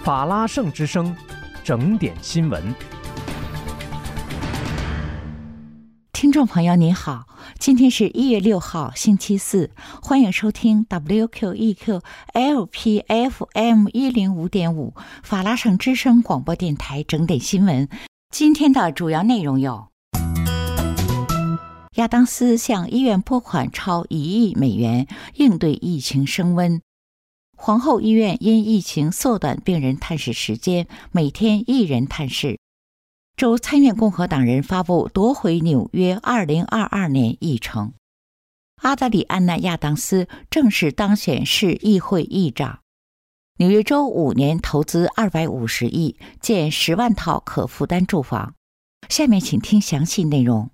法拉盛之声，整点新闻。 听众朋友您好，今天是1月6号星期四，欢迎收听 WQEQ LPFM 105.5 法拉盛之声广播电台整点新闻。今天的主要内容有：亚当斯向医院拨款超1亿美元应对疫情升温；皇后医院因疫情缩短病人探视时间，每天1人探视；州参院共和党人发布夺回纽约2022年议程；阿德里安娜·亚当斯正式当选市议会议长；纽约州5年投资250亿建10万套可负担住房。下面请听详细内容。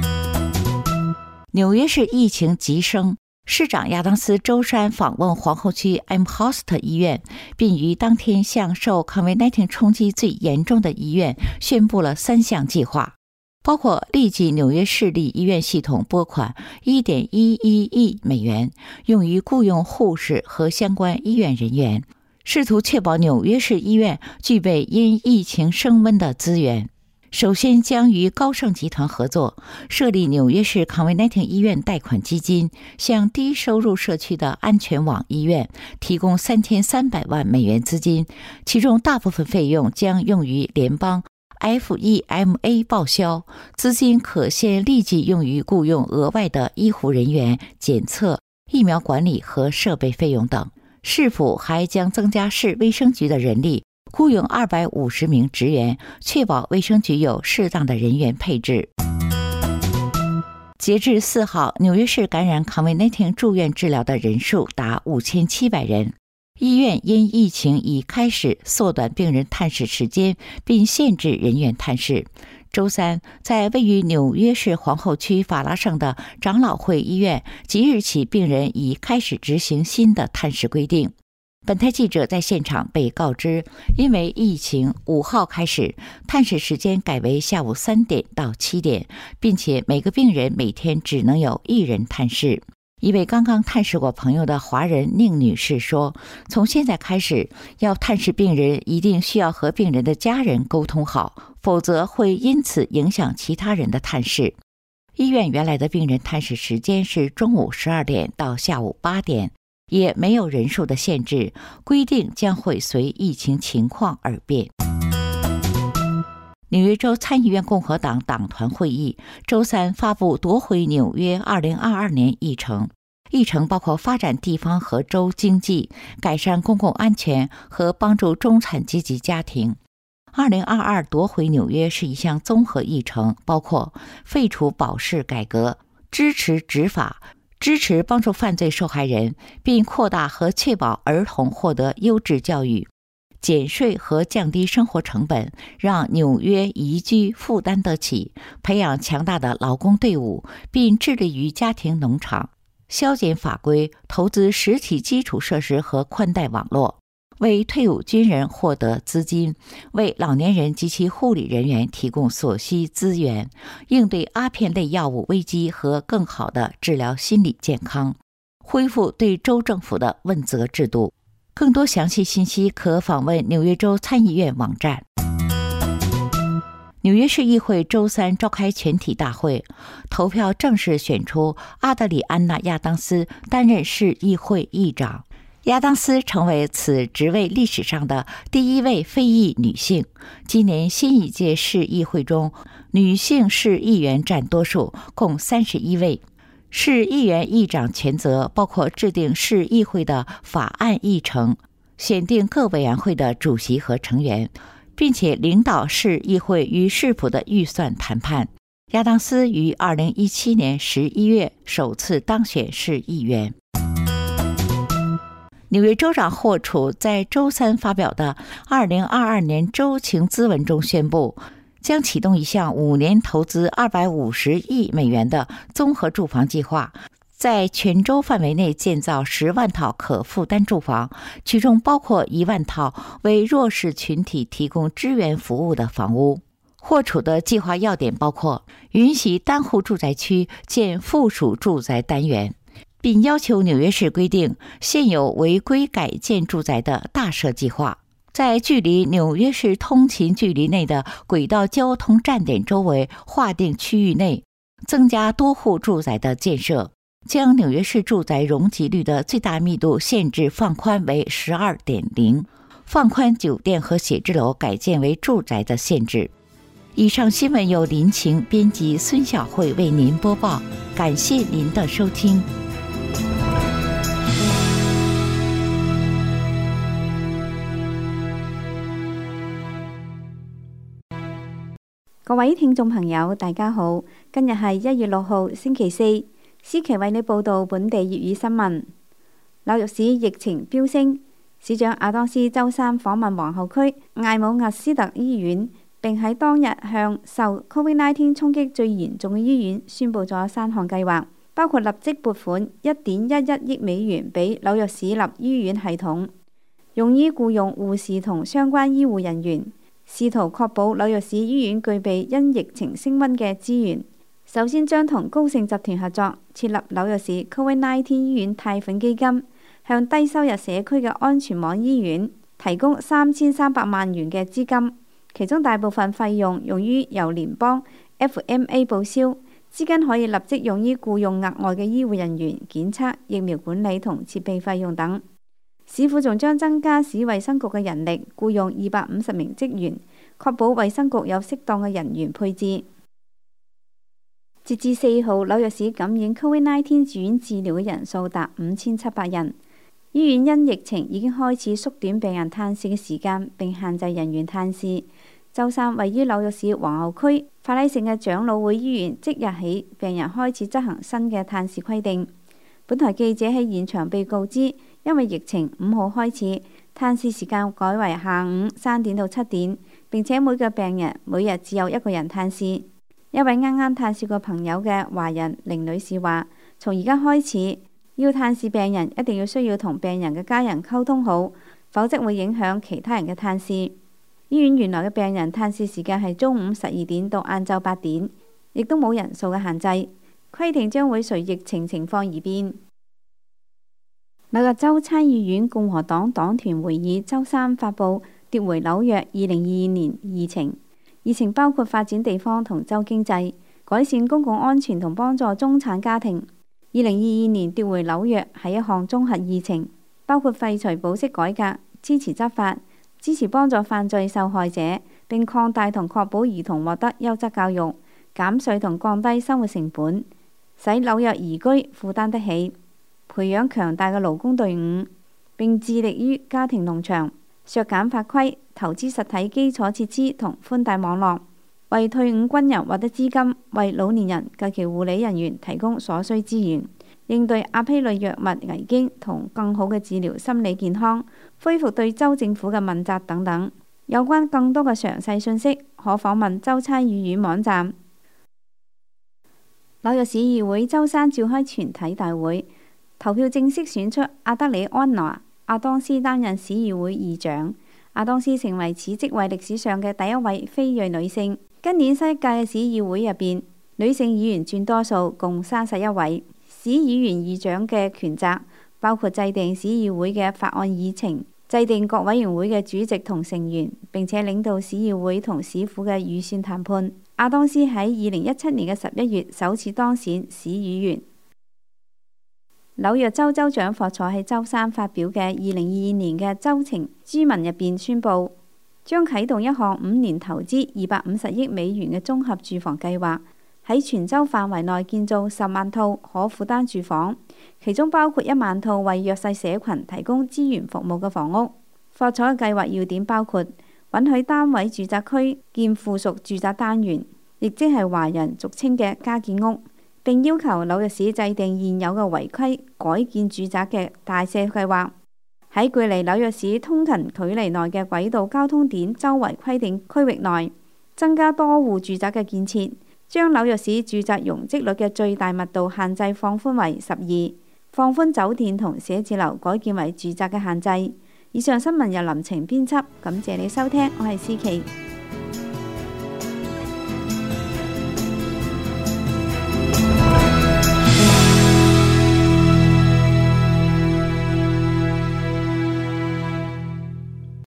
纽约市疫情急升，市长亚当斯周三访问皇后区 Amherst 医院，并于当天向受 COVID-19 冲击最严重的医院宣布了3项计划，包括立即纽约市立医院系统拨款 1.11 亿美元，用于雇用护士和相关医院人员，试图确保纽约市医院具备因疫情升温的资源。首先将与高盛集团合作，设立纽约市 COVID-19 医院贷款基金，向低收入社区的安全网医院提供3300万美元资金，其中大部分费用将用于联邦 FEMA 报销，资金可先立即用于雇用额外的医护人员、检测、疫苗管理和设备费用等。市府还将增加市卫生局的人力，雇用250名职员，确保卫生局有适当的人员配置。截至4号，纽约市感染 COVID-19 住院治疗的人数达5700人。医院因疫情已开始缩短病人探视时间，并限制人员探视。周三，在位于纽约市皇后区法拉盛的长老会医院，即日起病人已开始执行新的探视规定。本台记者在现场被告知，因为疫情5号开始，探视时间改为下午3点到7点，并且每个病人每天只能有1人探视。一位刚刚探视过朋友的华人宁女士说，从现在开始，要探视病人一定需要和病人的家人沟通好，否则会因此影响其他人的探视。医院原来的病人探视时间是中午12点到下午8点，也没有人数的限制，规定将会随疫情情况而变。纽约州参议院共和党党团会议周三发布夺回纽约2022年议程，议程包括发展地方和州经济、改善公共安全和帮助中产阶级家庭。2022夺回纽约是一项综合议程，包括废除保释改革、支持执法、支持帮助犯罪受害人，并扩大和确保儿童获得优质教育，减税和降低生活成本，让纽约宜居负担得起，培养强大的劳工队伍，并致力于家庭农场，削减法规，投资实体基础设施和宽带网络，为退伍军人获得资金，为老年人及其护理人员提供所需资源，应对阿片类药物危机和更好地治疗心理健康，恢复对州政府的问责制度。更多详细信息可访问纽约州参议院网站。纽约市议会周三召开全体大会，投票正式选出阿德里安娜·亚当斯担任市议会议长。亚当斯成为此职位历史上的第1位非裔女性。今年新一届市议会中，女性市议员占多数，共31位。市议员议长权责包括制定市议会的法案议程，选定各委员会的主席和成员，并且领导市议会与市府的预算谈判。亚当斯于2017年11月首次当选市议员。纽约州长霍楚在周三发表的2022年州情咨文中宣布，将启动一项5年投资250亿美元的综合住房计划，在全州范围内建造10万套可负担住房，其中包括1万套为弱势群体提供支援服务的房屋。霍楚的计划要点包括允许单户住宅区建附属住宅单元，并要求纽约市规定现有违规改建住宅的大赦计划， 在距离纽约市通勤距离内的轨道交通站点周围划定区域内，增加多户住宅的建设，将纽约市住宅容积率的最大密度限制放宽为 12.0， 放宽酒店和写字楼改建为住宅的限制。以上新闻由林晴编辑，孙晓慧为您播报，感谢您的收听。 各位聽眾朋友，大家好，今日係1月6號星期四，思琪為你報道本地粵語新聞。紐約市疫情飆升，市長亞當斯周三訪問皇后區艾姆厄斯特醫院，並喺當日向受 COVID-19 衝擊最嚴重嘅醫院宣布咗3項計劃，包括立即撥款1.11億美元俾紐約市立醫院系統，用於僱用護士同相關醫護人員，試圖確保紐約市醫院具備因疫情升溫嘅資源。首先將同高盛集團合作，設立紐約市 COVID-19 醫院貸款基金，向低收入社區嘅安全網醫院提供3300萬元嘅資金，其中大部分費用用於由聯邦 FMA 報銷，資金可以立即用於僱用額外嘅醫護人員、檢測、疫苗管理同設備費用等。市府仲將增加市衛生局嘅人力，僱用250名職員，確保衛生局有適當嘅人員配置。截至4號，紐約市感染 COVID-19 住院治療嘅人數達5700人。醫院因疫情已經開始縮短病人探視嘅時間，並限制人員探視。周三，位於紐約市皇后區法拉盛嘅長老會醫院即日起，病人開始執行新嘅探視規定。本台記者喺現場被告知，因為疫情5號開始，探視時間改為下午3點到7點，並且每個病人每日只有1個人探視。一位啱啱探視過朋友嘅華人凌女士話，從而家開始，要探視病人一定要需要同病人嘅家人溝通好，否則會影響其他人嘅探視。醫院原來嘅病人探視時間係中午12點到晏晝8點，亦都冇人數嘅限制，規定將會隨疫情情況而變。紐約州參議院共和黨黨團會議周三發布奪回紐約2022年議程，議程包括發展地方同州經濟、改善公共安全同幫助中產家庭。2022年奪回紐約係一項綜合議程，包括廢除保釋改革、支持執法、支持幫助犯罪受害者，並擴大同確保兒童獲得優質教育、減稅同降低生活成本，使紐約宜居負擔得起，培養強大嘅勞工隊伍，並致力於家庭農場，削減法規，投資實體基礎設施同寬帶網絡，為退伍軍人獲得資金，為老年人及其護理人員提供所需資源，應對阿丕類藥物危機同更好嘅治療心理健康，恢復對州政府嘅問責等等。有關更多嘅詳細信息，可訪問州參議院網站。紐約市議會周三召開全體大會，投票正式選出阿德里安娜·亞當斯擔任市議會議長。亞當斯成為此職位歷史上嘅第一位非裔女性。今年新一屆嘅市議會入邊，女性議員佔多數，共31位。市議員議長嘅權責包括制定市議會嘅法案議程、制定各委員會嘅主席同成員，並且領導市議會同市府嘅預算談判。亞當斯喺2017年嘅11月首次當選市議員。紐約州州長霍楚喺周三發表嘅2022年嘅州情咨文入邊宣布，將啟動一項5年投資250億美元嘅綜合住房計劃，喺全州範圍內建造10萬套可負擔住房，其中包括1萬套為弱勢社群提供資源服務嘅房屋。霍楚嘅計劃要點包括允許單位住宅區建附屬住宅單元，亦即係華人俗稱嘅加建屋，並要求紐約市制定現有嘅違規改建住宅嘅大赦計劃，喺距離紐約市通勤距離內嘅軌道交通點周圍規定區域內增加多戶住宅嘅建設，將紐約市住宅容積率嘅最大密度限制放寬為12，放寬酒店同寫字樓改建為住宅嘅限制。以上新聞由林晴編輯，感謝你收聽，我係思琪。